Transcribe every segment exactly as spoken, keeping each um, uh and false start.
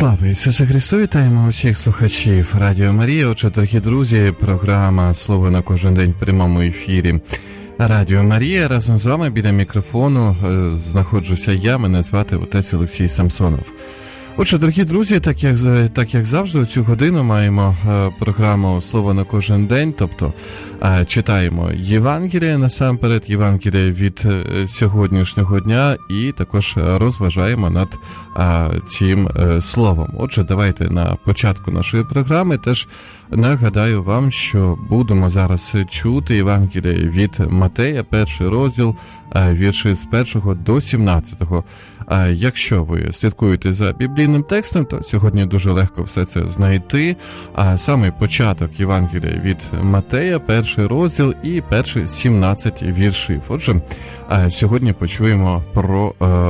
Слава Ісусу Христу! Вітаємо усіх слухачів Радіо Марія. Отже, дорогі друзі, програма «Слово на кожен день» в прямому ефірі Радіо Марія. Разом з вами біля мікрофону знаходжуся я, мене звати отець Олексій Самсонов. Отже, дорогі друзі, так як, так як завжди, у цю годину маємо е, програму «Слово на кожен день», тобто е, читаємо Євангеліє насамперед, Євангеліє від е, сьогоднішнього дня і також розважаємо над е, цим е, словом. Отже, давайте на початку нашої програми теж нагадаю вам, що будемо зараз чути Євангеліє від Матея, перший розділ, е, вірші з першого до сімнадцятого. А якщо ви слідкуєте за біблійним текстом, то сьогодні дуже легко все це знайти. А саме початок Євангелія від Матея, перший розділ і перші сімнадцять віршів. Отже, сьогодні почуємо про,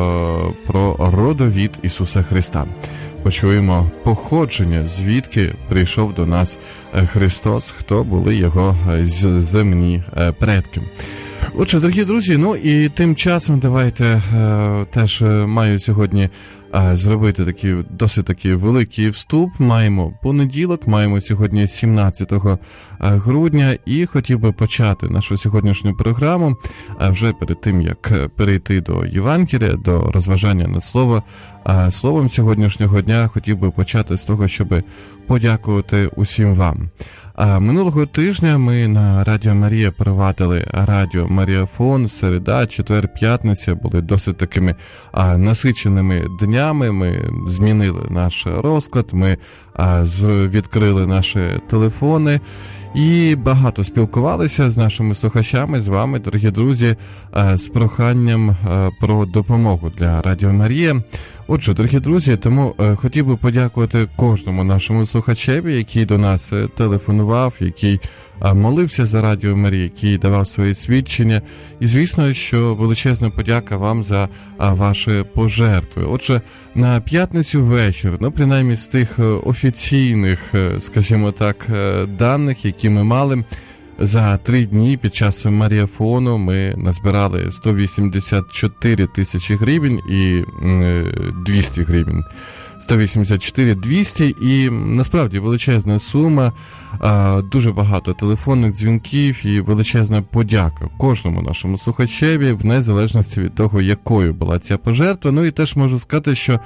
про родовід Ісуса Христа. Почуємо походження, звідки прийшов до нас Христос, хто були його земні предки. Отже, дорогі друзі, ну і тим часом давайте е, теж маю сьогодні е, зробити такий досить такий великий вступ. Маємо понеділок, маємо сьогодні сімнадцятого грудня і хотів би почати нашу сьогоднішню програму е, вже перед тим, як перейти до Євангелія, до розважання над слово, е, словом сьогоднішнього дня, хотів би почати з того, щоб подякувати усім вам. А минулого тижня ми на Радіо Марія провадили Радіо Маріафон, середа, четвер, п'ятниця, були досить такими а, насиченими днями, ми змінили наш розклад, ми а, з, відкрили наші телефони і багато спілкувалися з нашими слухачами, з вами, дорогі друзі, а, з проханням а, про допомогу для Радіо Марія. Отже, дорогі друзі, тому е, хотів би подякувати кожному нашому слухачеві, який до нас е, телефонував, який е, молився за Радіо Марія, який давав свої свідчення. І, звісно, що величезна подяка вам за е, ваші пожертви. Отже, на п'ятницю вечір, ну, принаймні з тих е, офіційних, е, скажімо так, е, даних, які ми мали, за три дні під час Маріафону ми назбирали сто вісімдесят чотири тисячі гривень і двісті гривень. сто вісімдесят чотири двісті і насправді величезна сума, дуже багато телефонних дзвінків і величезна подяка кожному нашому слухачеві в незалежності від того, якою була ця пожертва. Ну і теж можу сказати, що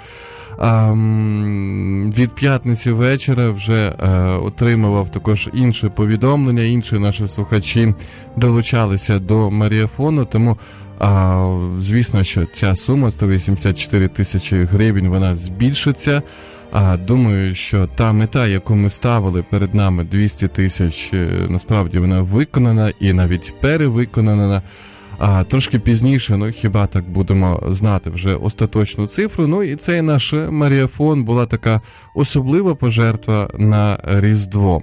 від п'ятниці вечора вже отримував також інше повідомлення, інші наші слухачі долучалися до Маріафону, тому А, звісно, що ця сума сто вісімдесят чотири тисячі гривень, вона збільшиться. А, думаю, що та мета, яку ми ставили перед нами, двісті тисяч, насправді вона виконана і навіть перевиконана. А трошки пізніше, ну хіба так будемо знати вже остаточну цифру. Ну і цей наш Маріафон була така особлива пожертва на Різдво.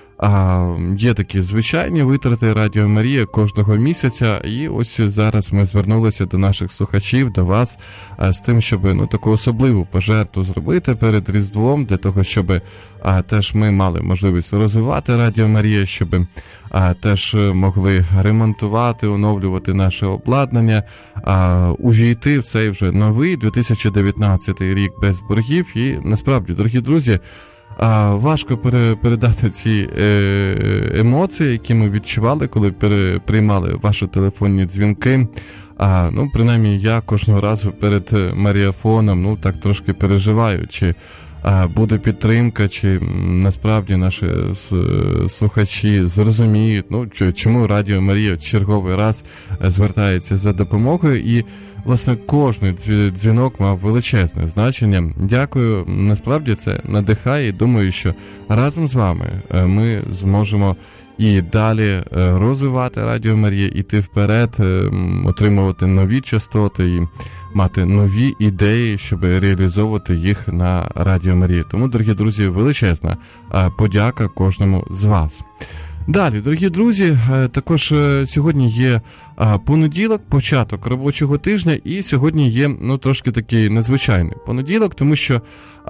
А, є такі звичайні витрати Радіо Марія кожного місяця, і ось зараз ми звернулися до наших слухачів, до вас, а, з тим, щоб ну, таку особливу пожертву зробити перед Різдвом, для того, щоб а, теж ми мали можливість розвивати Радіо Марія, щоб а, теж могли ремонтувати, оновлювати наше обладнання, а, увійти в цей вже новий дві тисячі дев'ятнадцятий рік без боргів. І насправді, дорогі друзі, А, важко пере, передати ці е, емоції, які ми відчували, коли пере, приймали ваші телефонні дзвінки. А, ну, принаймні, я кожного разу перед Маріафоном, ну, так трошки переживаю, чи а, буде підтримка, чи насправді наші слухачі зрозуміють, ну, чому Радіо Марія черговий раз звертається за допомогою. І власне, кожний дзвінок мав величезне значення. Дякую. Насправді це надихає і думаю, що разом з вами ми зможемо і далі розвивати Радіо Марія, іти вперед, отримувати нові частоти і мати нові ідеї, щоб реалізовувати їх на Радіо Марія. Тому, дорогі друзі, величезна подяка кожному з вас. Далі, дорогі друзі, також сьогодні є понеділок, початок робочого тижня, і сьогодні є, ну, трошки такий незвичайний понеділок, тому що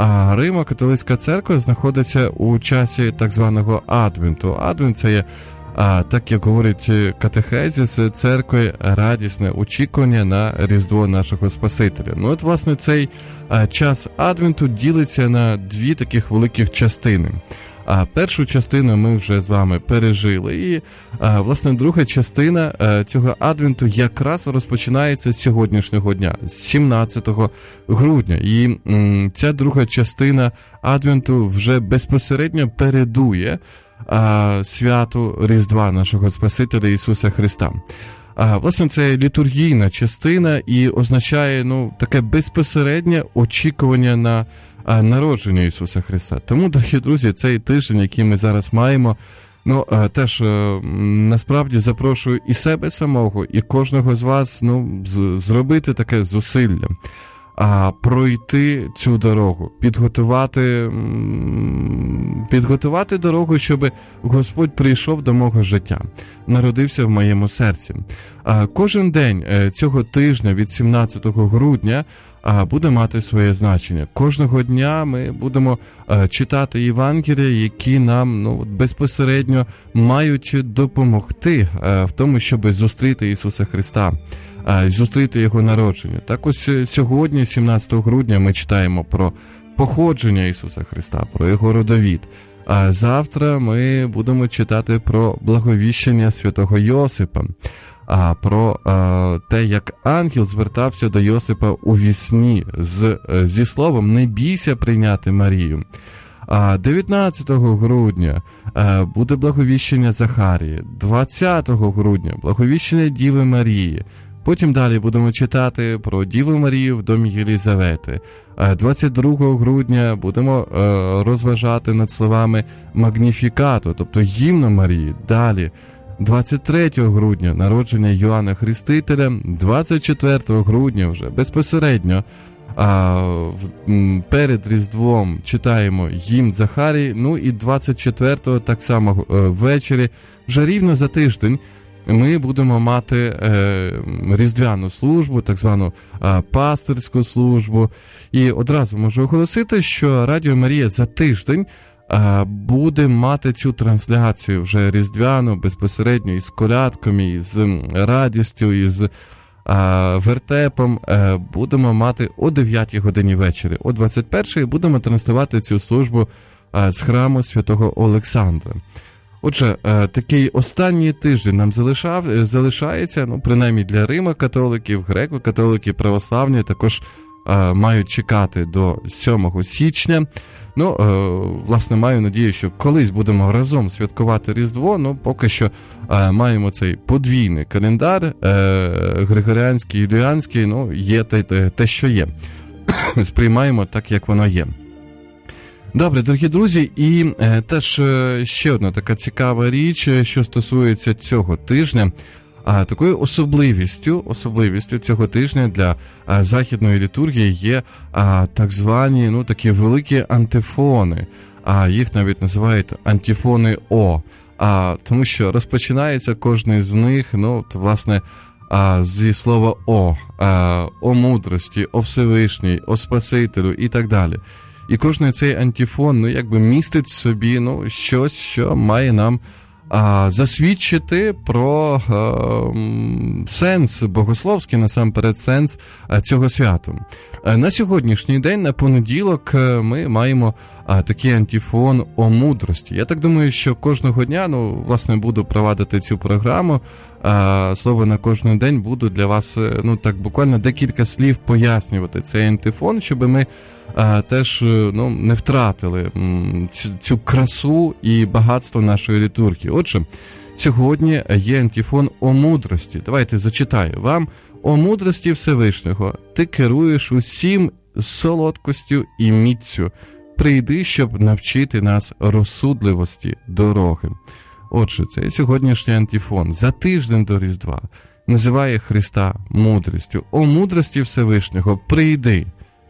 Римо-католицька церква знаходиться у часі так званого Адвенту. Адвент – це є а, так як говорить катехезис церкви, радісне очікування на Різдво нашого Спасителя. Ну от, власне, цей а, час Адвенту ділиться на дві таких великих частини. А першу частину ми вже з вами пережили. І, а, власне, друга частина а, цього Адвенту якраз розпочинається з сьогоднішнього дня, з сімнадцятого грудня. І м, ця друга частина Адвенту вже безпосередньо передує а, святу Різдва нашого Спасителя Ісуса Христа. А, власне, це літургійна частина і означає, ну, таке безпосереднє очікування на а, народження Ісуса Христа. Тому, дорогі друзі, цей тиждень, який ми зараз маємо, ну, а, теж а, насправді запрошую і себе самого, і кожного з вас, ну, з, зробити таке зусилля. А пройти цю дорогу, підготувати, підготувати дорогу, щоб Господь прийшов до мого життя, народився в моєму серці. А кожен день цього тижня від сімнадцятого грудня буде мати своє значення. Кожного дня ми будемо читати Євангелія, які нам, ну, безпосередньо мають допомогти в тому, щоб зустріти Ісуса Христа, зустріти Його народження. Так ось сьогодні, сімнадцятого грудня, ми читаємо про походження Ісуса Христа, про Його родовід. А завтра ми будемо читати про благовіщення святого Йосипа, а про а, те, як ангел звертався до Йосипа у вісні з, зі словом «Не бійся прийняти Марію». А дев'ятнадцятого грудня а, буде благовіщення Захарії, двадцятого грудня благовіщення Діви Марії. Потім далі будемо читати про Діву Марію в домі Єлізавети. двадцять другого грудня будемо розважати над словами «Магніфікато», тобто гімну Марії. Далі двадцять третього грудня народження Йоанна Хрестителя, двадцять четвертого грудня вже безпосередньо перед Різдвом читаємо гімн Захарії, ну і двадцять четвертого так само ввечері, вже рівно за тиждень, ми будемо мати е, різдвяну службу, так звану е, пастирську службу. І одразу можу оголосити, що Радіо Марія за тиждень е, буде мати цю трансляцію вже різдвяну, безпосередньо із колядками, із радістю, із е, вертепом. Е, будемо мати о дев'ятій годині вечора. О двадцять першій будемо транслювати цю службу е, з храму святого Олександра. Отже, такий останній тиждень нам залишав, залишається, ну, принаймні для Римо-католиків, греко-католиків, православні також а, мають чекати до сьомого січня. Ну, а, власне, маю надію, що колись будемо разом святкувати Різдво, ну, поки що а, маємо цей подвійний календар, а, григоріанський, юліанський, ну, є те, те, те, що є. Сприймаємо так, як воно є. Добре, дорогі друзі, і е, теж е, ще одна така цікава річ, що стосується цього тижня. А такою особливістю, особливістю цього тижня для а, західної літургії є а, так звані, ну, такі великі антифони, а їх навіть називають антифони О, а, тому що розпочинається кожний з них, ну, то, власне, а, зі слова О, а, о мудрості, о Всевишній, о Спасителю і так далі. І кожний цей антифон, ну, якби містить в собі, ну, щось, що має нам а, засвідчити про а, м, сенс, богословський, насамперед, сенс а, цього свята. А, на сьогоднішній день, на понеділок, ми маємо а, такий антифон о мудрості. Я так думаю, що кожного дня, ну, власне, буду провадити цю програму, а, слово на кожен день, буду для вас, ну, так, буквально декілька слів пояснювати цей антифон, щоб ми а, теж, ну, не втратили м, цю, цю красу і багатство нашої літургії. Отже, сьогодні є антифон о мудрості. Давайте зачитаю вам. О мудрості Всевишнього, ти керуєш усім солодкостю і міцю. Прийди, щоб навчити нас розсудливості дороги. Отже, це сьогоднішній антифон за тиждень до Різдва називає Христа мудрістю. О мудрості Всевишнього, прийди.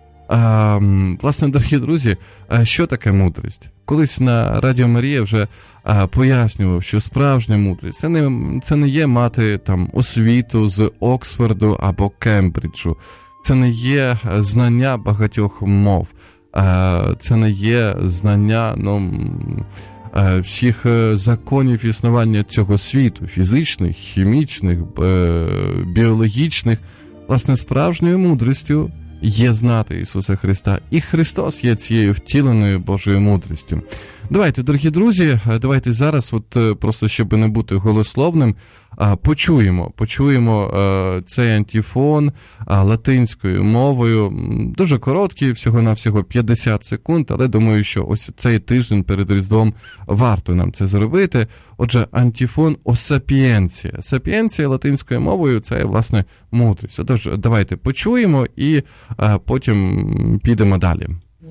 А, власне, дорогі друзі, а що таке мудрість? Колись на Радіо Марія вже а, пояснював, що справжня мудрість це не, це не є мати там освіту з Оксфорду або Кембриджу. Це не є знання багатьох мов. А, це не є знання, ну, всіх законів існування цього світу, фізичних, хімічних, біологічних. Власне, справжньою мудрістю є знати Ісуса Христа. І Христос є цією втіленою Божою мудрістю. Давайте, дорогі друзі, давайте зараз, от просто щоб не бути голословним, почуємо, почуємо цей антифон латинською мовою. Дуже короткий, всього-навсього п'ятдесят секунд, але думаю, що ось цей тиждень перед Різдвом варто нам це зробити. Отже, антифон «О сапіенція». Сапіенція латинською мовою – це, власне, мудрість. Отож, давайте почуємо і потім підемо далі.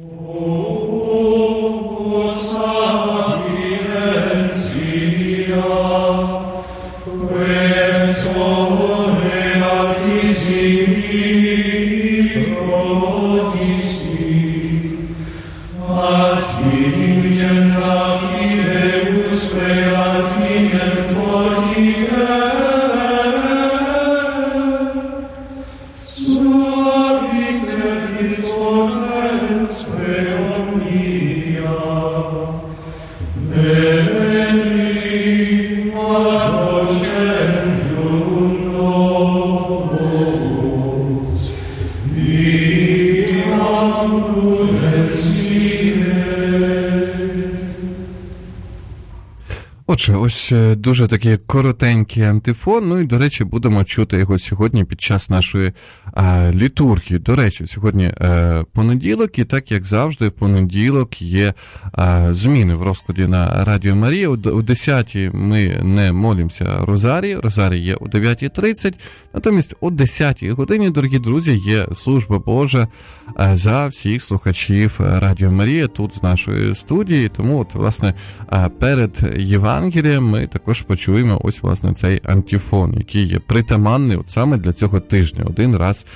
Отже, ось дуже такий коротенький антифон, ну і, до речі, будемо чути його сьогодні під час нашої а, літургії. До речі, сьогодні а, понеділок, і так, як завжди, в понеділок є а, зміни в розкладі на Радіо Марія. О десятій ми не молимося Розарій, Розарій є о дев'ятій тридцять, натомість о десятій годині, дорогі друзі, є служба Божа а, за всіх слухачів Радіо Марія тут з нашої студії, тому, от, власне, а, перед Євангелієм ми також почуємо ось, власне, цей антифон, який є притаманний от саме для цього тижня, один раз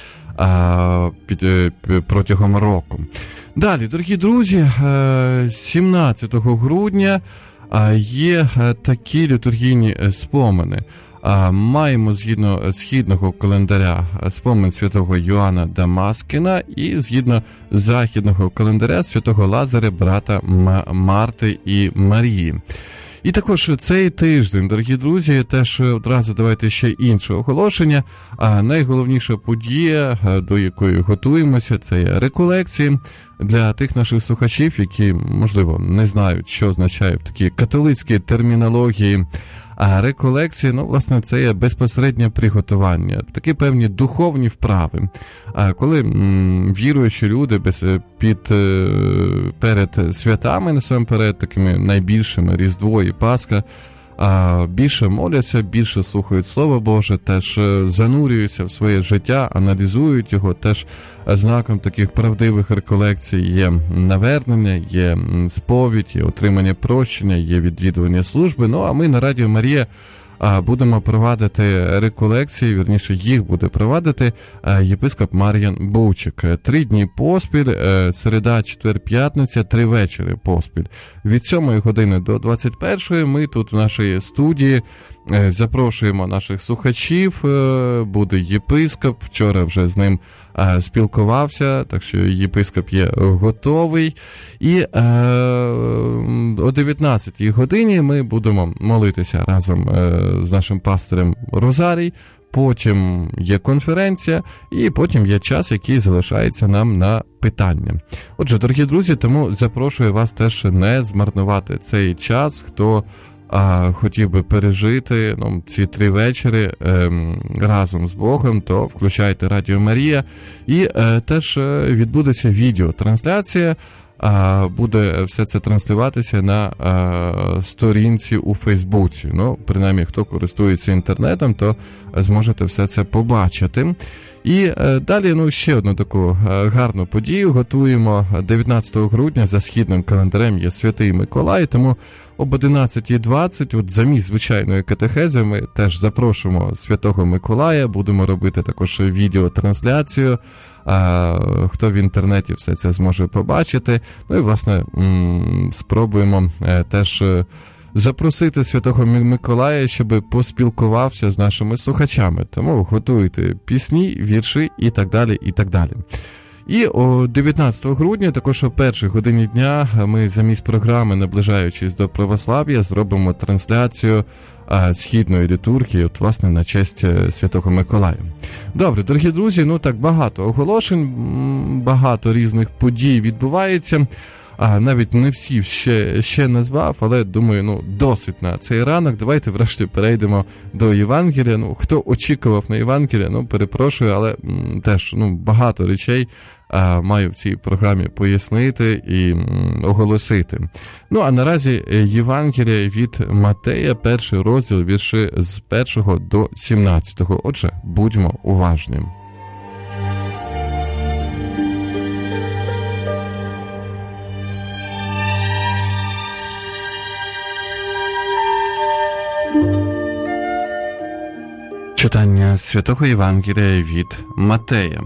а, під, протягом року. Далі, дорогі друзі, сімнадцятого грудня є такі літургійні спомини. Маємо, згідно східного календаря, спомин святого Йоанна Дамаскіна і згідно західного календаря святого Лазаря, брата Марти і Марії. І також цей тиждень, дорогі друзі, теж одразу давайте ще інше оголошення. А найголовніша подія, до якої готуємося, це реколекції. Для тих наших слухачів, які, можливо, не знають, що означає в такій католицькій термінології а реколекції, ну, власне, це є безпосереднє приготування, такі певні духовні вправи. А коли м, віруючі люди без, під, перед святами, насамперед, такими найбільшими, Різдво і Пасха, а більше моляться, більше слухають Слово Боже, теж занурюються в своє життя, аналізують його, теж знаком таких правдивих реколекцій є навернення, є сповідь, є отримання прощення, є відвідування служби. Ну, а ми на Радіо Марія будемо провадити реколекції, вірніше, їх буде провадити єпископ Мар'ян Бучик. Три дні поспіль, середа, четвер, п'ятниця, три вечори поспіль. Від сьомої години до двадцять першої ми тут в нашій студії запрошуємо наших слухачів, буде єпископ, вчора вже з ним спілкувався, так що єпископ є готовий. І е, о дев'ятнадцятій годині ми будемо молитися разом е, з нашим пастирем Розарій, потім є конференція, і потім є час, який залишається нам на питання. Отже, дорогі друзі, тому запрошую вас теж не змарнувати цей час, хто а, хотів би пережити ну, ці три вечори е, разом з Богом, то включайте Радіо Марія. І е, теж відбудеться відеотрансляція, а, буде все це транслюватися на а, сторінці у Фейсбуці. Ну, принаймні, хто користується інтернетом, то зможете все це побачити. І е, далі, ну, ще одну таку е, гарну подію готуємо. дев'ятнадцятого грудня за східним календарем є Святий Миколай, тому об одинадцятій двадцять, от замість звичайної катехези, ми теж запрошуємо Святого Миколая, будемо робити також відеотрансляцію, а, хто в інтернеті все це зможе побачити. Ну і, власне, м- спробуємо е, теж запросити Святого Миколая, щоб поспілкувався з нашими слухачами. Тому готуйте пісні, вірші і так далі, і так далі. І о дев'ятнадцятого грудня, також о першій годині дня, ми замість програми, наближаючись до православ'я, зробимо трансляцію а, східної літургії, от, власне, на честь Святого Миколая. Добре, дорогі друзі, ну так багато оголошень, багато різних подій відбувається. А навіть не всі ще, ще назвав, але, думаю, ну, досить на цей ранок. Давайте, врешті, перейдемо до Євангелія. Ну, хто очікував на Євангелія, ну, перепрошую, але м, теж, ну, багато речей а, маю в цій програмі пояснити і м, оголосити. Ну, а наразі Євангелія від Матея, перший розділ, вірші з першого до сімнадцятого. Отже, будьмо уважні. Читання Святого Євангелія від Матея.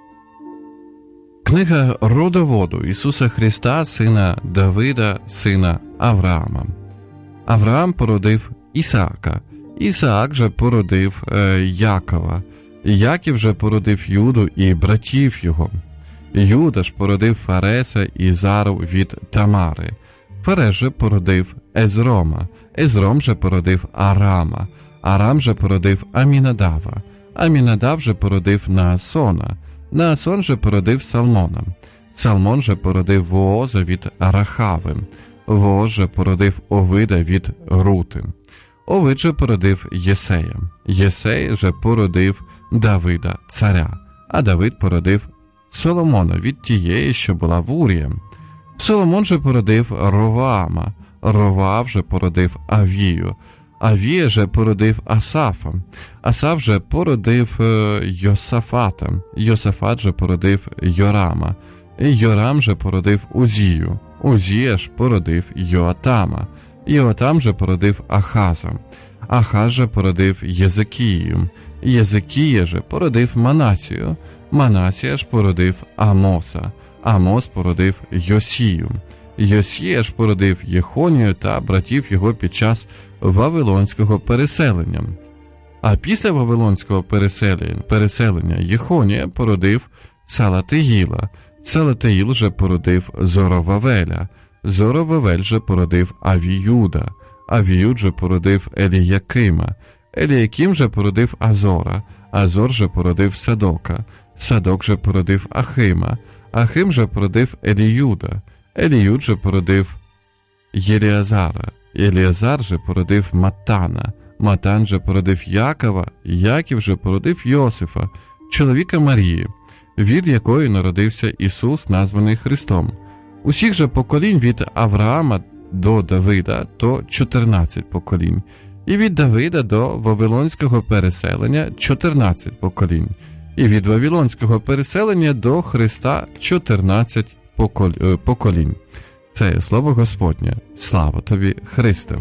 Книга родоводу Ісуса Христа, сина Давида, сина Авраама. Авраам породив Ісаака, Ісаак же породив е, Якова, Яків же породив Юду і братів його. Юда ж породив Фареса і Зару від Тамари. Фарес же породив Езрома, Езром же породив Арама, Арам же породив Амінадава, Амінадав же породив Наасона, Наасон же породив Салмона, Салмон же породив Вооза від Рахави, Вооз же породив Овида від Рути, Овид же породив Єсея, Єсей же породив Давида царя, а Давид породив Соломона від тієї, що була в Урії. Соломон же породив Роваама, Роваав же породив Авію, Авія же породив Асафа, Асаф же породив Йосафата, Йосафат же породив Йорама, Йорам же породив Узію, Узія ж породив Йоатама, Йоатам же породив Ахаза, Ахаз же породив Єзекію, Єзекія же породив Манасію, Манасія ж породив Амоса, Амос породив Йосію, Йосія ж породив Єхонію та братів його під час Вавилонського переселення. А після Вавилонського переселення, переселення Єхонія породив Салатиїла, Салатиїл же породив Зоровавеля, Зоровавель же породив Авіюда, Авіюд же породив Еліякима, Еліяким же породив Азора, Азор же породив Садока, Садок же породив Ахима, Ахим же породив Еліюда, Еліюд же породив Єліазара, Єліазар же породив Матана, Матан же породив Якова, Яків же породив Йосифа, чоловіка Марії, від якої народився Ісус, названий Христом. Усіх же поколінь від Авраама до Давида то чотирнадцять поколінь, і від Давида до Вавилонського переселення чотирнадцять поколінь, і від Вавилонського переселення до Христа чотирнадцять поколінь. Це є слово Господнє. Слава тобі, Христе!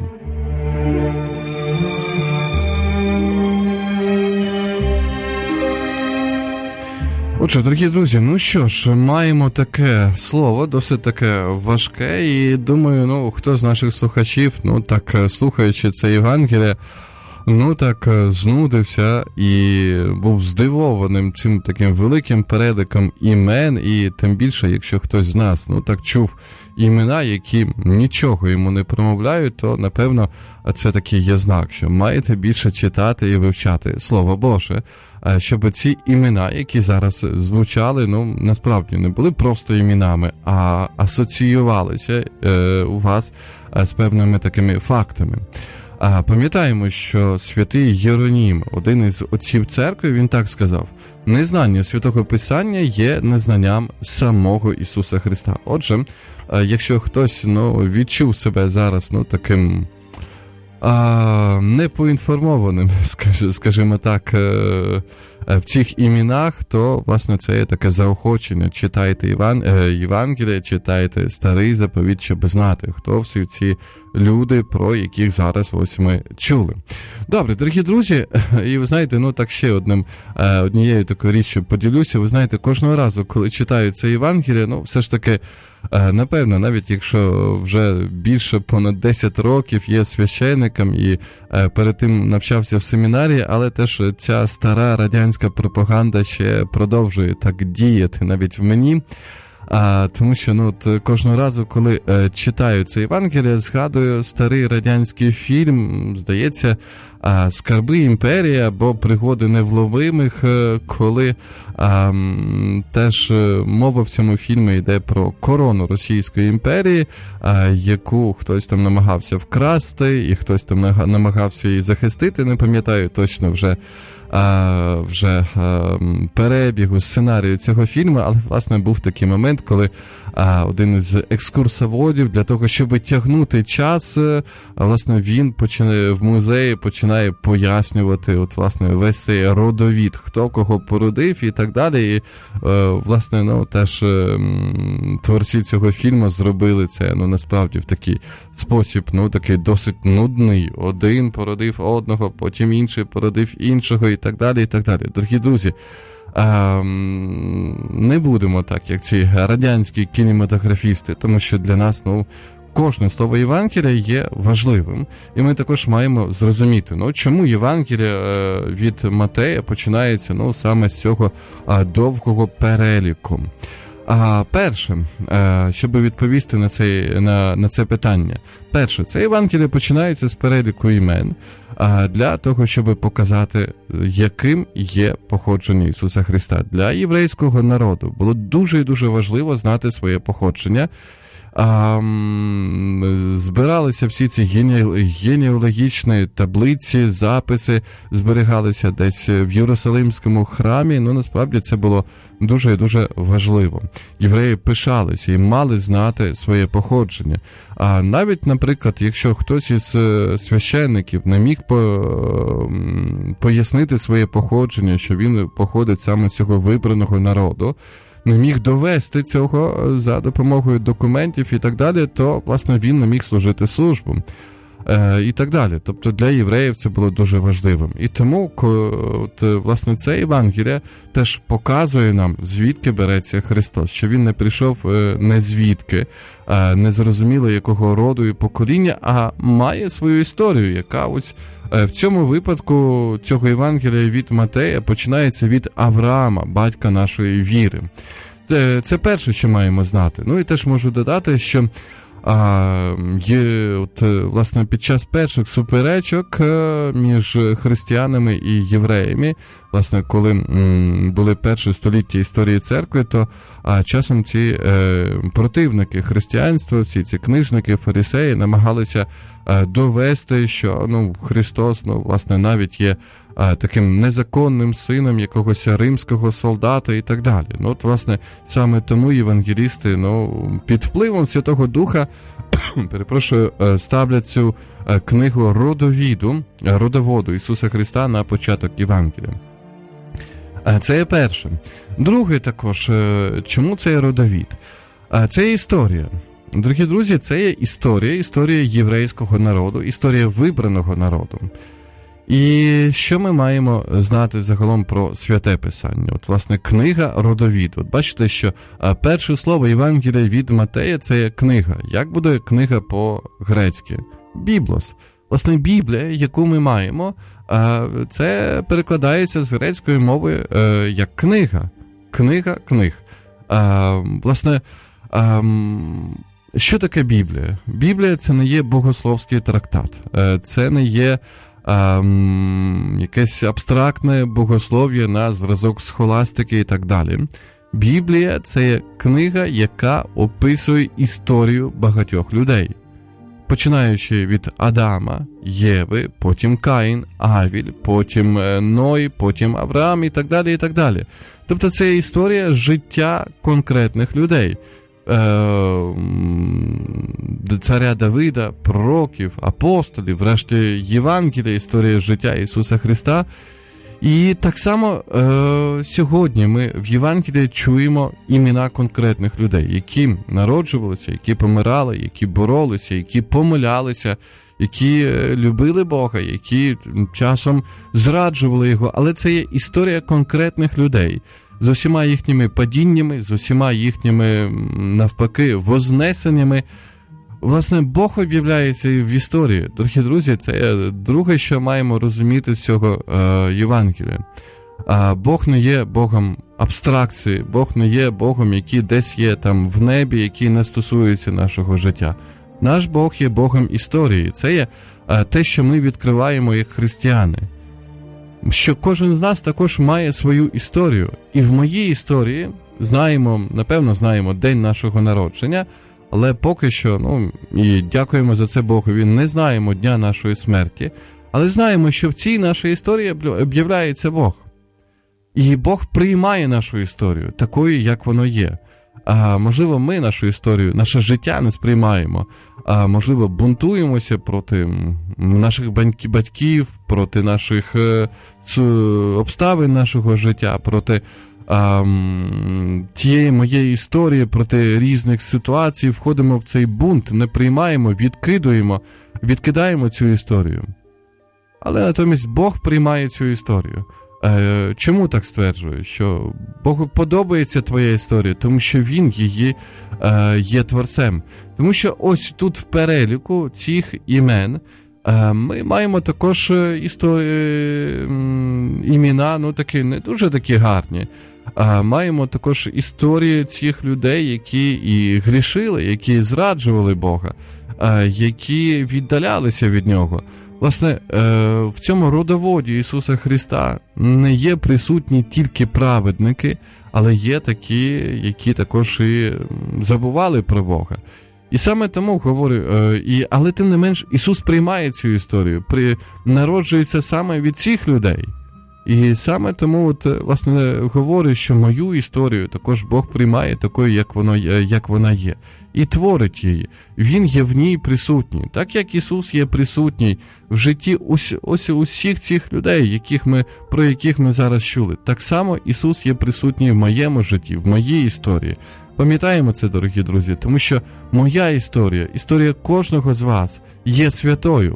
Отже, дорогі друзі, ну що ж, маємо таке слово, досить таке важке, і думаю, ну, хто з наших слухачів, ну, так, слухаючи це Євангеліє, ну, так, знудився і був здивованим цим таким великим переліком імен, і тим більше, якщо хтось з нас, ну, так чув імена, які нічого йому не промовляють, то, напевно, це такий є знак, що маєте більше читати і вивчати Слово Боже, щоб ці імена, які зараз звучали, ну, насправді не були просто іменами, а асоціювалися е, у вас з певними такими фактами. А пам'ятаємо, що святий Єронім, один із отців церкви, він так сказав: незнання Святого Писання є незнанням самого Ісуса Христа. Отже, якщо хтось, ну, відчув себе зараз, ну, таким а, непоінформованим, скажімо так, в цих іменах, то, власне, це є таке заохочення. Читайте Іван, Євангеліє, читайте Старий Заповіт, щоб знати, хто всі ці люди, про яких зараз ось ми чули. Добре, дорогі друзі, і ви знаєте, ну так ще одним, однією такою річчю поділюся. Ви знаєте, кожного разу, коли читаю це Євангеліє, ну все ж таки напевно, навіть якщо вже більше понад десять років є священником і перед тим навчався в семінарії, але теж ця стара радянська пропаганда ще продовжує так діяти навіть в мені. А, тому що ну, от, кожного разу, коли е, читаю це Євангеліє, згадую старий радянський фільм, здається, а, «Скарби імперії» або «Пригоди невловимих», е, коли а, м, теж мова в цьому фільмі йде про корону Російської імперії, а, яку хтось там намагався вкрасти, і хтось там намагався її захистити, не пам'ятаю точно вже. А, вже а, перебігу сценарію цього фільму, але, власне, був такий момент, коли а, один із екскурсоводів для того, щоб тягнути час, а, власне, він починає в музеї починає пояснювати, от, власне, весь цей родовід, хто кого породив і так далі. І, а, власне, ну, теж а, творці цього фільму зробили це, ну, насправді, в такий спосіб, ну, такий досить нудний. Один породив одного, потім інший породив іншого і так далі, і так далі. Дорогі друзі, а, не будемо так, як ці радянські кінематографісти, тому що для нас, ну, кожне слово Євангелія є важливим. І ми також маємо зрозуміти, ну, чому Євангелія від Матея починається, ну, саме з цього довгого переліку. А перше, щоб відповісти на це, на, на це питання. Перше, це Євангеліє починається з переліку імен, для того, щоб показати, яким є походження Ісуса Христа. Для єврейського народу було дуже і дуже важливо знати своє походження. А, збиралися всі ці гені... генеалогічні таблиці, записи, зберігалися десь в Єрусалимському храмі, ну, насправді це було дуже і дуже важливо. Євреї пишалися і мали знати своє походження. А навіть, наприклад, якщо хтось із священників не міг по... пояснити своє походження, що він походить саме з цього вибраного народу, не міг довести цього за допомогою документів і так далі, то, власне, він не міг служити службу. Е, і так далі. Тобто для євреїв це було дуже важливим. І тому, от, власне, це Євангеліє теж показує нам, звідки береться Христос, що він не прийшов не звідки, не зрозуміло якого роду і покоління, а має свою історію, яка ось в цьому випадку цього Євангелія від Матея починається від Авраама, батька нашої віри. Це, це перше, що маємо знати. Ну і теж можу додати, що А, є, от, власне, під час перших суперечок між християнами і євреями, власне, коли м, були перші століття історії церкви, то а, часом ці е, противники християнства, всі ці книжники, фарисеї намагалися е, довести, що, ну, Христос, ну, власне, навіть є е, таким незаконним сином якогось римського солдата і так далі. Ну, от, власне, саме тому євангелісти, ну, під впливом Святого Духа, перепрошую, ставлять цю книгу родовіду, родоводу Ісуса Христа на початок Євангелія. Це є перше. Друге також, чому це є родовід? Це є історія. Дорогі друзі, це є історія, історія єврейського народу, історія вибраного народу. І що ми маємо знати загалом про Святе Писання? От, власне, книга родовід. От бачите, що перше слово Євангелія від Матея – це є книга. Як буде книга по-грецьки? Біблос. Власне, Біблія, яку ми маємо, це перекладається з грецької мови як книга. Книга книг. Власне, що таке Біблія? Біблія – це не є богословський трактат. Це не є якесь абстрактне богослов'я на зразок схоластики і так далі. Біблія – це є книга, яка описує історію багатьох людей. Починаючи від Адама, Єви, потім Каїн, Авіль, потім Ной, потім Авраам і так далі, і так далі. Тобто це історія життя конкретних людей. Царя Давида, пророків, апостолів, врешті Євангелія, історія життя Ісуса Христа. І так само е, сьогодні ми в Євангелії чуємо імена конкретних людей, які народжувалися, які помирали, які боролися, які помилялися, які любили Бога, які часом зраджували Його. Але це є історія конкретних людей. з усіма їхніми падіннями, з усіма їхніми, навпаки, вознесеннями. Власне, Бог об'являється і в історії. Дорогі друзі, це друге, що маємо розуміти з цього е, Євангелія. А Бог не є Богом абстракції, Бог не є Богом, який десь є там в небі, який не стосується нашого життя. Наш Бог є Богом історії. Це є е, те, що ми відкриваємо як християни. Що кожен з нас також має свою історію. І в моїй історії знаємо, напевно, знаємо день нашого народження, але поки що, ну, і дякуємо за це Богу, не знаємо дня нашої смерті, але знаємо, що в цій нашій історії об'являється Бог. І Бог приймає нашу історію такою, як воно є. А можливо, ми нашу історію, наше життя не сприймаємо, а можливо, бунтуємося проти наших батьків, проти наших обставин нашого життя, проти а, тієї моєї історії, проти різних ситуацій, входимо в цей бунт, не приймаємо, відкидуємо, відкидаємо цю історію. Але натомість Бог приймає цю історію. Чому так стверджую? Що Богу подобається твоя історія, тому що Він її е, є творцем. Тому що ось тут в переліку цих імен е, ми маємо також історії, е, імена, ну такі не дуже такі гарні. А маємо також історії цих людей, які і грішили, які зраджували Бога, е, які віддалялися від Нього. Власне, в цьому родоводі Ісуса Христа не є присутні тільки праведники, але є такі, які також і забували про Бога. І саме тому, говорю, і, але тим не менш, Ісус приймає цю історію, при, народжується саме від цих людей. І саме тому, от, власне, говорю, що мою історію також Бог приймає такою, як, воно, як вона є. І творить її. Він є в ній присутній. Так як Ісус є присутній в житті ось, ось усіх цих людей, яких ми, про яких ми зараз чули. Так само Ісус є присутній в моєму житті, в моїй історії. Пам'ятаємо це, дорогі друзі, тому що моя історія, історія кожного з вас є святою.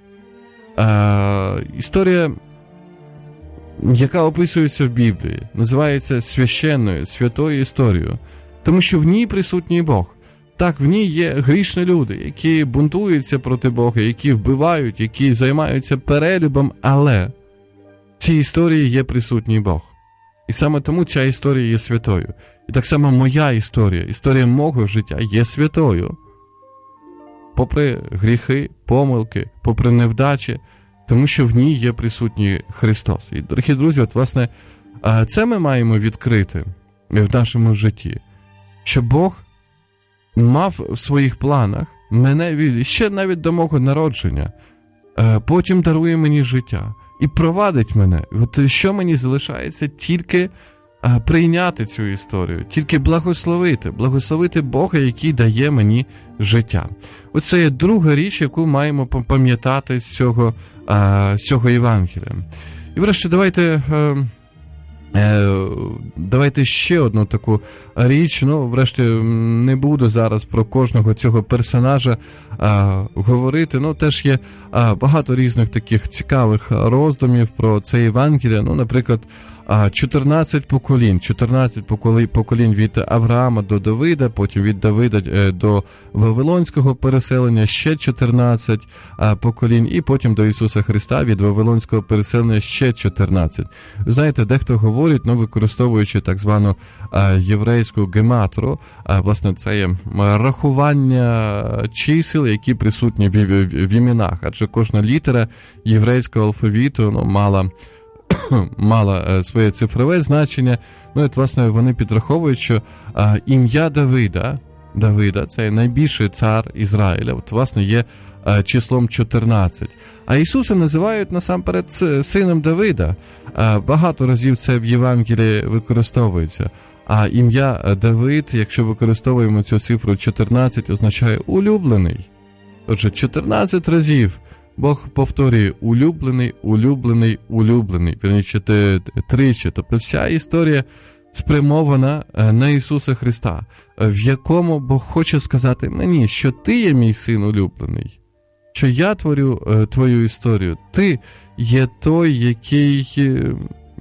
Е, історія, яка описується в Біблії, називається священною, святою історією, тому що в ній присутній Бог. Так, в ній є грішні люди, які бунтуються проти Бога, які вбивають, які займаються перелюбом, але в цій історії є присутній Бог. І саме тому ця історія є святою. І так само моя історія, історія мого життя є святою. Попри гріхи, помилки, попри невдачі, тому що в ній є присутній Христос. І, дорогі друзі, от, власне, це ми маємо відкрити в нашому житті, що Бог мав в своїх планах мене ще навіть до мого народження, потім дарує мені життя і провадить мене. От що мені залишається? Тільки прийняти цю історію, тільки благословити, благословити Бога, який дає мені життя. Оце є друга річ, яку маємо пам'ятати з цього, з цього Євангелія. І врешті давайте... Давайте ще одну таку річ, ну, врешті, не буду зараз про кожного цього персонажа а, говорити, ну, теж є а, багато різних таких цікавих роздумів про це Євангеліє, ну, наприклад, а, чотирнадцять поколінь, чотирнадцять поколінь від Авраама до Давида, потім від Давида до Вавилонського переселення, ще чотирнадцять а, поколінь, і потім до Ісуса Христа від Вавилонського переселення ще чотирнадцять. Ви знаєте, дехто говорить, ну, використовуючи так звану а, єврейську гематру, а, власне, це є рахування чисел, які присутні в, в, в іменах, адже кожна літера єврейського алфавіту, ну, мала мала своє цифрове значення. Ну, і, власне, вони підраховують, що а, ім'я Давида, Давида, це найбільший цар Ізраїля, от, власне, є а, числом чотирнадцять. А Ісуса називають насамперед сином Давида. А, багато разів це в Євангелії використовується. А ім'я Давид, якщо використовуємо цю цифру чотирнадцять, означає улюблений. Отже, чотирнадцять разів Бог повторює улюблений, улюблений, улюблений. Вірніше, тричі. Тобто вся історія спрямована на Ісуса Христа, в якому Бог хоче сказати мені, що ти є мій син улюблений, що я творю твою історію. Ти є той, який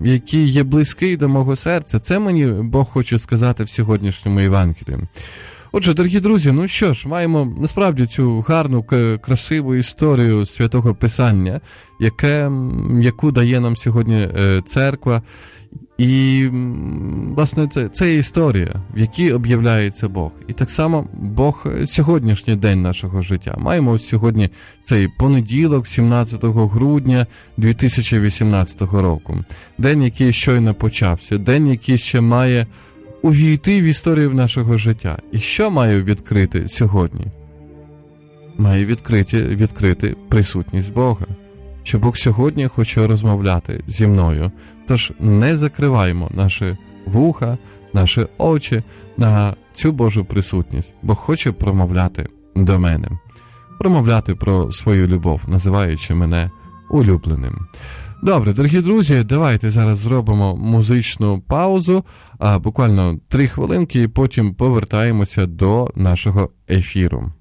який є близький до мого серця. Це мені Бог хоче сказати в сьогоднішньому Євангелії. Отже, дорогі друзі, ну що ж, маємо насправді цю гарну, красиву історію Святого Писання, яке, яку дає нам сьогодні церква. І, власне, це, це є історія, в якій об'являється Бог. І так само Бог сьогоднішній день нашого життя. Маємо сьогодні цей понеділок, сімнадцятого грудня дві тисячі вісімнадцятого року. День, який щойно почався, день, який ще має увійти в історію нашого життя. І що має відкрити сьогодні? Має відкрити, відкрити присутність Бога. Що Бог сьогодні хоче розмовляти зі мною. Тож не закриваємо наші вуха, наші очі на цю Божу присутність. Бог хоче промовляти до мене. Промовляти про свою любов, називаючи мене улюбленим. Добре, дорогі друзі, давайте зараз зробимо музичну паузу, а буквально три хвилинки, і потім повертаємося до нашого ефіру.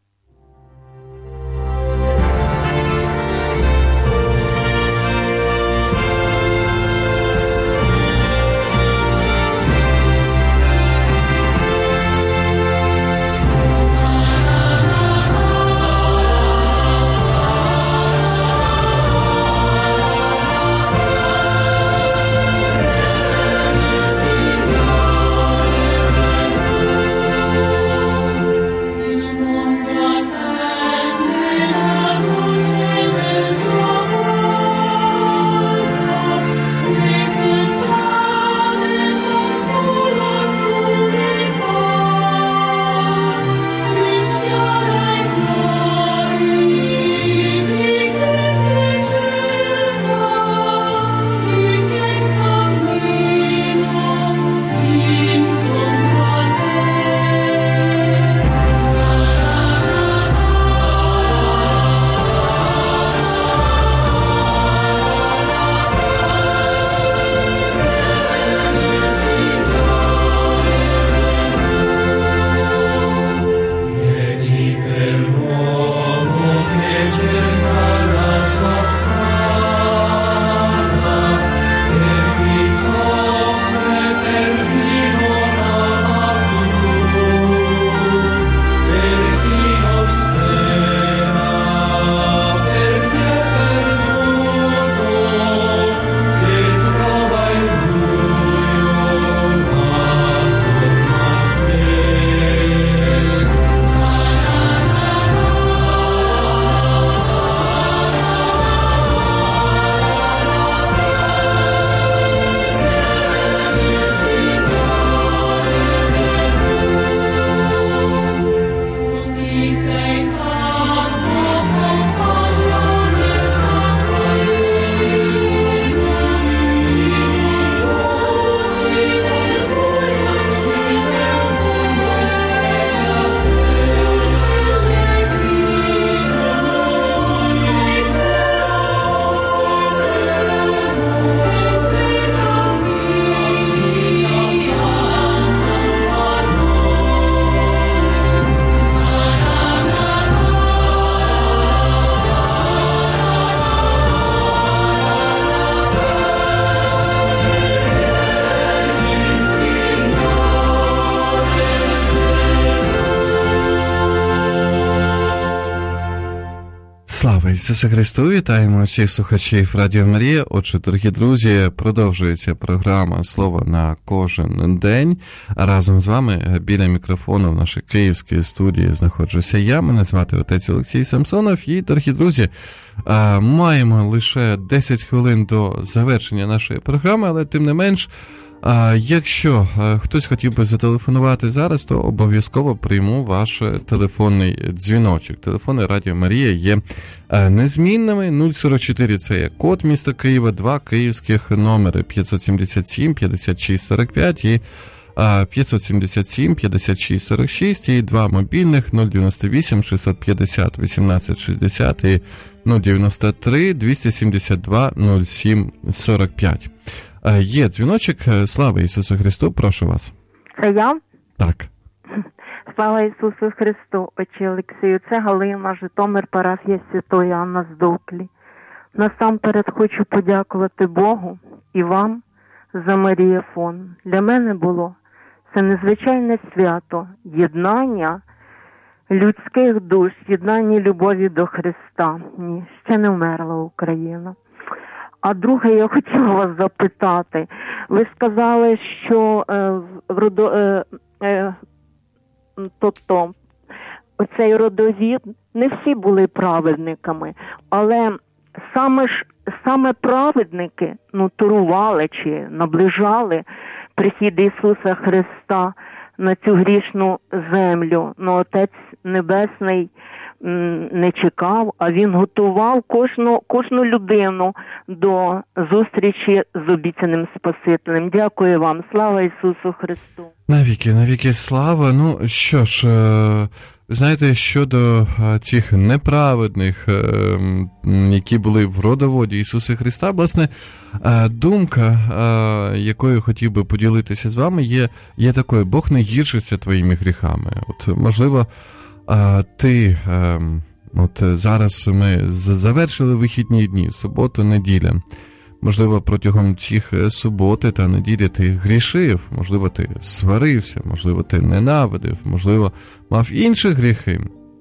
Слава Ісусу Христу! Вітаємо всіх слухачів Радіо Марія. Отже, дорогі друзі, продовжується програма «Слово на кожен день». Разом з вами біля мікрофону в нашій київській студії знаходжуся я. Мене звати отець Олексій Самсонов. І, дорогі друзі, маємо лише десять хвилин до завершення нашої програми, але тим не менш, А якщо хтось хотів би зателефонувати зараз, то обов'язково прийму ваш телефонний дзвіночок. Телефони Радіо Марія є незмінними. нуль сорок чотири – це є код міста Києва, два київських номери п'ятсот сімдесят сім п'ятдесят шість сорок п'ять і п'ятсот сімдесят сім п'ятдесят шість сорок шість, і два мобільних нуль дев'яносто вісім шістсот п'ятдесят вісімнадцять шістдесят і нуль дев'яносто три двісті сімдесят два нуль сім сорок п'ять. Є дзвіночок. Слава Ісусу Христу, прошу вас. Це я? Так. Слава Ісусу Христу, отче Олексію. Це Галина, Житомир, парафія Святої Анни з Дуклі. Насамперед хочу подякувати Богу і вам за Маріафон. Для мене було це незвичайне свято єднання людських душ, єднання любові до Христа. Ні, ще не вмерла Україна. А друге, я хотіла вас запитати. Ви сказали, що е, в родо, е, е, тобто оцей родовід, не всі були праведниками, але саме ж саме праведники ну, турували чи наближали прихід Ісуса Христа на цю грішну землю. Ну, Отець Небесний м, не чекав, а Він готував кожну, кожну людину до зустрічі з обіцяним Спасителем. Дякую вам. Слава Ісусу Христу. Навіки, навіки слава. Ну, що ж, е- знаєте, щодо цих неправедних, які були в родоводі Ісуса Христа, власне, думка, якою хотів би поділитися з вами, є, є такою: Бог не гіршиться твоїми гріхами. От, можливо, ти, от зараз ми завершили вихідні дні, субота, неділя. Можливо, протягом цих суботи та неділі ти грішив, можливо, ти сварився, можливо, ти ненавидив, можливо, мав інші гріхи.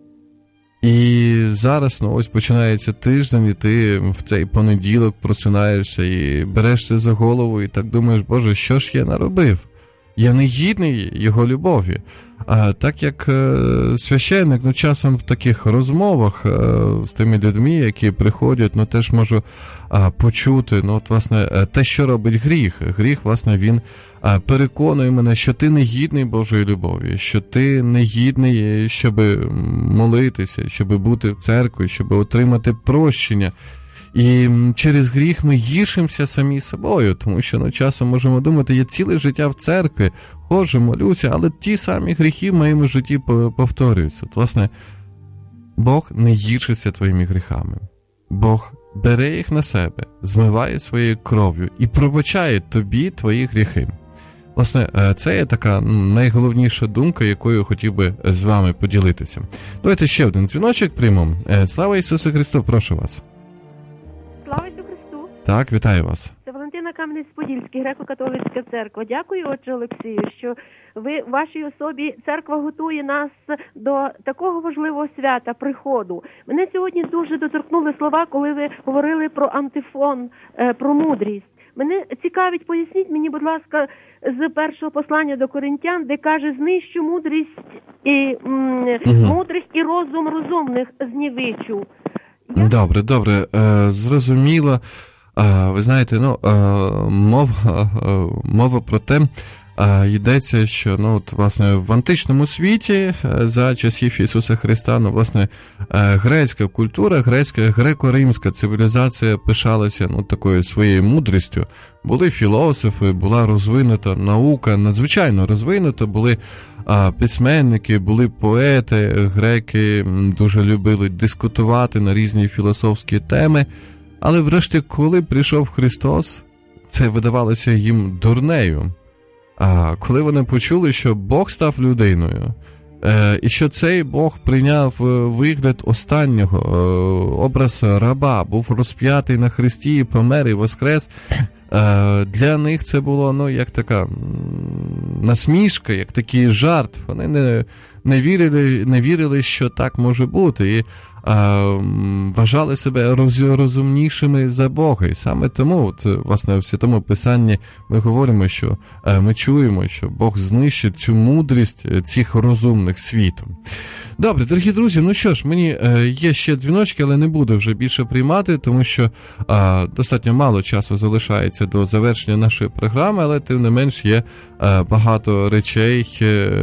І зараз, ну, ось починається тиждень, і ти в цей понеділок просинаєшся і берешся за голову, і так думаєш: Боже, що ж я наробив? Я не гідний його любові. А так як е, священник, ну, часом в таких розмовах е, з тими людьми, які приходять, ну, теж можу е, почути, ну, от, власне, те, що робить гріх. Гріх, власне, він е, переконує мене, що ти не гідний Божої любові, що ти не гідний, щоб молитися, щоб бути в церкві, щоб отримати прощення. І через гріх ми гіршимося самі собою, тому що, ну, часом можемо думати: я ціле життя в церкві, ходжу, молюся, але ті самі гріхи в моєму житті повторюються. От, власне, Бог не гіршиться твоїми гріхами. Бог бере їх на себе, змиває своєю кров'ю і пробачає тобі твої гріхи. Власне, це є така найголовніша думка, якою хотів би з вами поділитися. Давайте ще один дзвіночок приймемо. Слава Ісусу Христу, прошу вас. Слава Ісусу Христу! Так, вітаю вас. Це Валентина Кам'янець-Подільський, греко-католицька церква. Дякую, отче Олексію, що ви в вашій особі, церква готує нас до такого важливого свята, приходу. Мене сьогодні дуже доторкнули слова, коли ви говорили про антифон, про мудрість. Мене цікавить, поясніть мені, будь ласка, з першого послання до Коринтян, де каже: знищу мудрість і м, угу. мудрих і розум розумних знівечу. Я... Добре, добре, е, зрозуміло. Е, ви знаєте, ну, е, мова, е, мова про те, е, йдеться, що, ну, от, власне, в античному світі е, за часів Ісуса Христа, ну, власне, е, грецька культура, грецька, греко-римська цивілізація пишалася, ну, такою своєю мудрістю. Були філософи, була розвинута наука, надзвичайно розвинута, були а, письменники, були поети, греки дуже любили дискутувати на різні філософські теми, але врешті, коли прийшов Христос, це видавалося їм дурнею. А коли вони почули, що Бог став людиною, е, і що цей Бог прийняв вигляд останнього, е, образ раба, був розп'ятий на хресті, і помер, і воскрес, для них це було, ну, як така насмішка, як такий жарт. Вони не, не вірили, не вірили, що так може бути, і а, вважали себе роз, розумнішими за Бога. І саме тому, от, власне, в Святому Писанні ми говоримо, що а, ми чуємо, що Бог знищить цю мудрість цих розумних світу. Добре, дорогі друзі, ну що ж, мені е, є ще дзвіночки, але не буду вже більше приймати, тому що е, достатньо мало часу залишається до завершення нашої програми, але тим не менш є е, багато речей, е,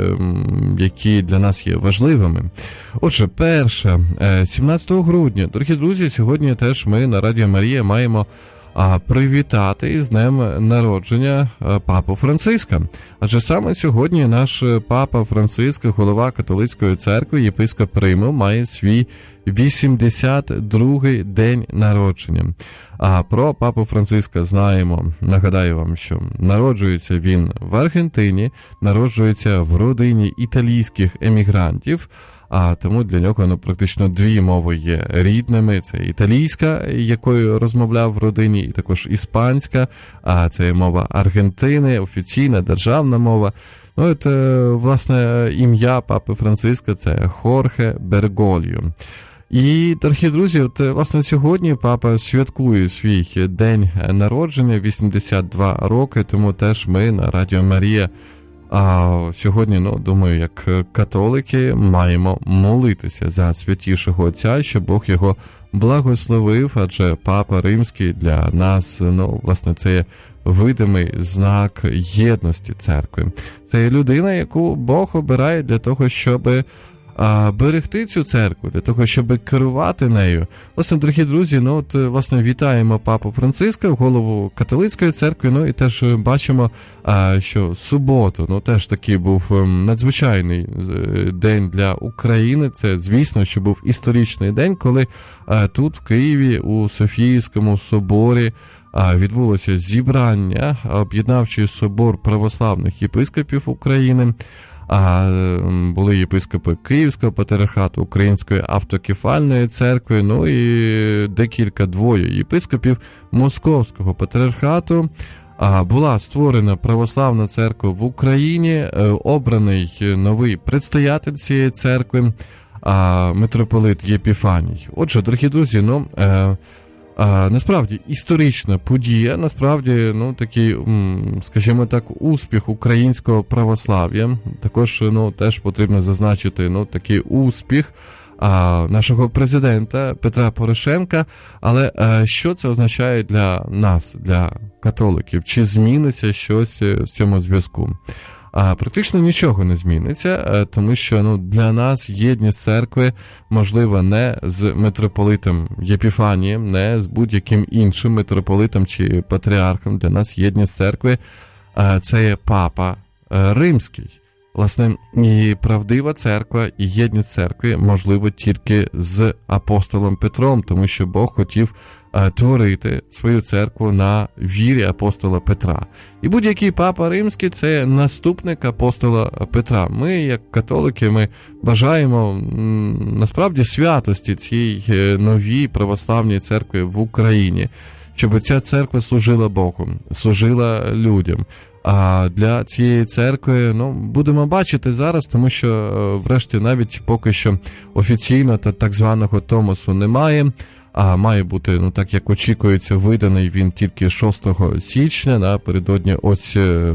які для нас є важливими. Отже, перше, е, сімнадцятого грудня, дорогі друзі, сьогодні теж ми на Радіо Марія маємо а привітати з днем народження Папу Франциска. Адже саме сьогодні наш Папа Франциск, голова католицької церкви, єпископ Риму, має свій вісімдесят другий день народження. А про Папу Франциска знаємо, нагадаю вам, що народжується він в Аргентині, народжується в родині італійських емігрантів, а тому для нього ну, практично дві мови є рідними. Це італійська, якою розмовляв в родині, і також іспанська, а це мова Аргентини, офіційна державна мова. Ну, от, власне, ім'я Папи Франциска – це Хорхе Бергольо. І, дорогі друзі, от, власне, сьогодні Папа святкує свій день народження, вісімдесят два роки, тому теж ми на Радіо Марія а сьогодні, ну, думаю, як католики маємо молитися за святішого Отця, щоб Бог його благословив, адже Папа Римський для нас, ну, власне, це є видимий знак єдності церкви. Це є людина, яку Бог обирає для того, щоб а, берегти цю церкву, для того, щоб керувати нею. Власне, дорогі друзі, ну, от, власне, вітаємо Папу Франциска в голову католицької церкви, ну, і теж бачимо, а, що суботу, ну, теж такий був надзвичайний день для України. Це, звісно, що був історичний день, коли а, тут, в Києві, у Софійському соборі, відбулося зібрання, об'єднавчий собор православних єпископів України, були єпископи Київського патріархату, Української автокефальної церкви, ну і декілька двоє єпископів Московського патріархату. Була створена православна церква в Україні, обраний новий предстоятель цієї церкви, митрополит Єпіфаній. Отже, дорогі друзі, ну, А, насправді, історична подія, насправді, ну, такий, скажімо так, успіх українського православ'я. Також, ну, теж потрібно зазначити, ну, такий успіх а, нашого президента Петра Порошенка. Але а, що це означає для нас, для католиків? Чи зміниться щось в цьому зв'язку? А практично нічого не зміниться, тому що, ну, для нас єдність церкви можлива не з митрополитом Єпіфанієм, не з будь-яким іншим митрополитом чи патріархом. Для нас єдність церкви – це є Папа Римський. Власне, і правдива церква, і єдність церкви можливо тільки з апостолом Петром, тому що Бог хотів творити свою церкву на вірі апостола Петра. І будь-який Папа Римський – це наступник апостола Петра. Ми, як католики, ми бажаємо насправді святості цієї новій православній церкви в Україні, щоб ця церква служила Богу, служила людям. А для цієї церкви, ну, будемо бачити зараз, тому що, врешті, навіть поки що офіційно та так званого Томосу немає, а має бути, ну, так як очікується, виданий він тільки шостого січня, напередодні ось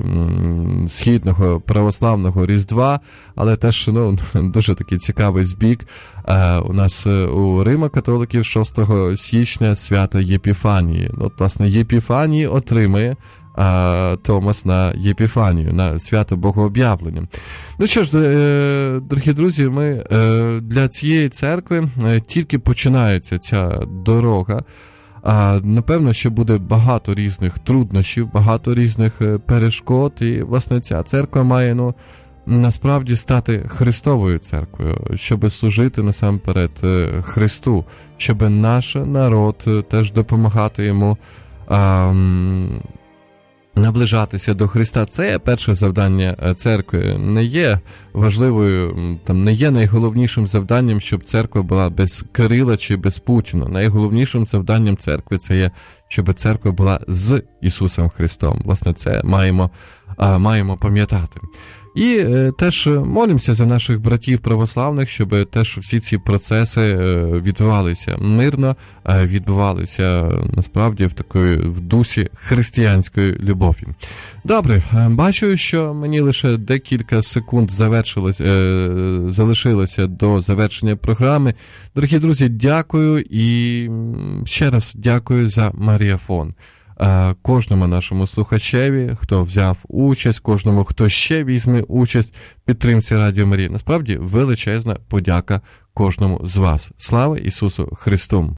м, східного православного Різдва, але теж, ну, дуже такий цікавий збіг. А, у нас у Римо-католиків шостого січня свято Єпіфанії. Ну, власне, Єпіфанії отримає а Томас на Єпіфанію, на свято Богооб'явлення. Ну що ж, дорогі друзі, ми для цієї церкви тільки починається ця дорога. А напевно, що буде багато різних труднощів, багато різних перешкод, і, власне, ця церква має, ну, насправді стати Христовою церквою, щоб служити насамперед Христу, щоб наш народ теж допомагати йому а, наближатися до Христа. Це перше завдання церкви. Не є важливою, там, не є найголовнішим завданням, щоб церква була без Кирила чи без Путіна. Найголовнішим завданням церкви це є, щоб церква була з Ісусом Христом. Власне, це маємо, маємо пам'ятати. І е, теж молимося за наших братів православних, щоб теж всі ці процеси е, відбувалися мирно, е, відбувалися насправді в такої в дусі християнської любові. Добре, е, бачу, що мені лише декілька секунд завершилось, е, залишилося до завершення програми. Дорогі друзі, дякую і ще раз дякую за Маріафон. Кожному нашому слухачеві, хто взяв участь, кожному, хто ще візьме участь в підтримці Радіо Марія. Насправді, величезна подяка кожному з вас. Слава Ісусу Христу!